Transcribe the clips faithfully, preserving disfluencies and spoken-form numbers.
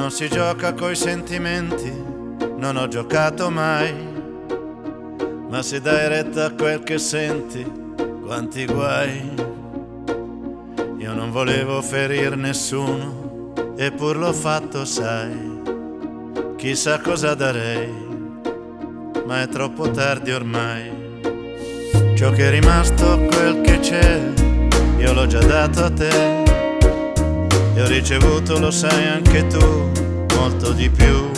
Non si gioca coi sentimenti, non ho giocato mai, ma se dai retta a quel che senti, quanti guai. Io non volevo ferir nessuno, eppur l'ho fatto, sai. Chissà cosa darei, ma è troppo tardi ormai. Ciò che è rimasto, quel che c'è, io l'ho già dato a te. E ho ricevuto, lo sai anche tu, molto di più.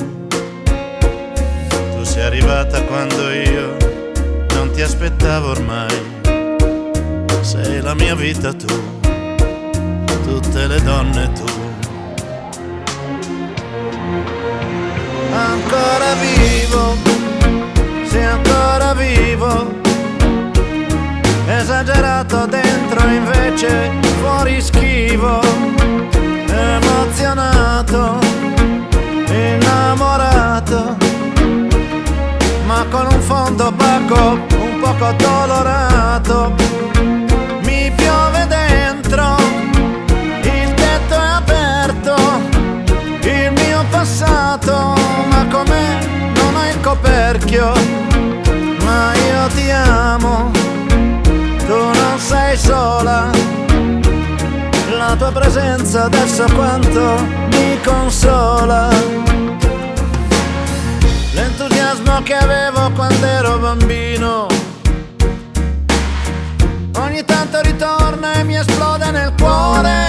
Tu sei arrivata quando io non ti aspettavo ormai. Sei la mia vita tu, tutte le donne tu. Ancora vivo, sei ancora vivo. Esagerato dentro, invece fuori schivo. Emozionato, innamorato, ma con un fondo opaco, un poco addolorato. Mi piove dentro, il tetto è aperto, il mio passato, ma com'è non ho il coperchio. Ma io ti amo, tu non sei sola. La tua presenza adesso quanto mi consola. L'entusiasmo che avevo quando ero bambino ogni tanto ritorna e mi esplode nel cuore,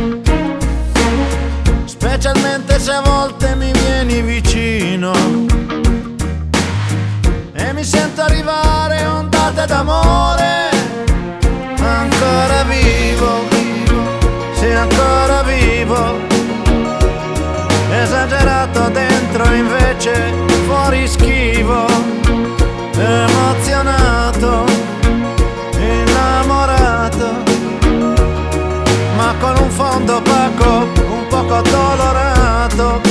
specialmente se a volte mi vieni vicino e mi sento arrivare ondate d'amore. Ancora vivo, sei ancora vivo. Esagerato dentro, invece fuori schivo. Emozionato, innamorato, ma con un fondo opaco, un poco addolorato.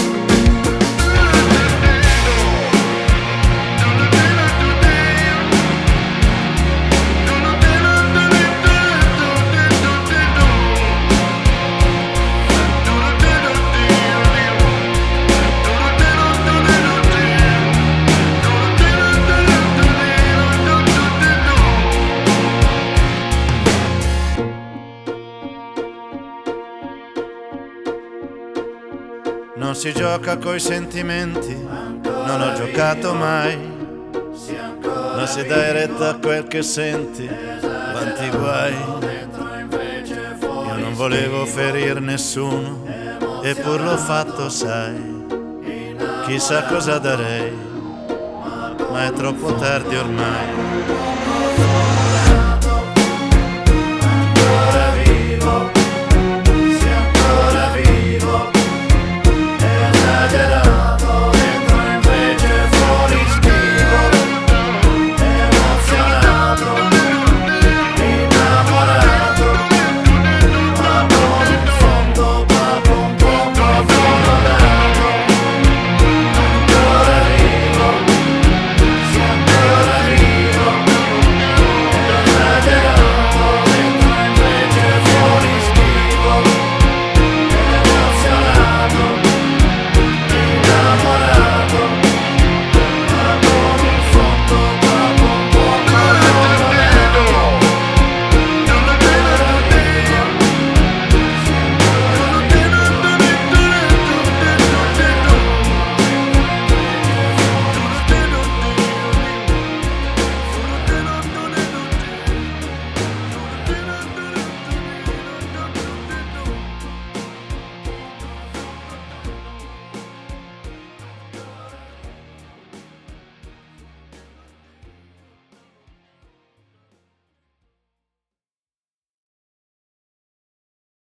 Non si gioca coi sentimenti, non ho giocato mai, ma se dai retta a quel che senti, quanti guai. Io non volevo ferir nessuno, eppur l'ho fatto, sai. Chissà cosa darei, ma è troppo tardi ormai.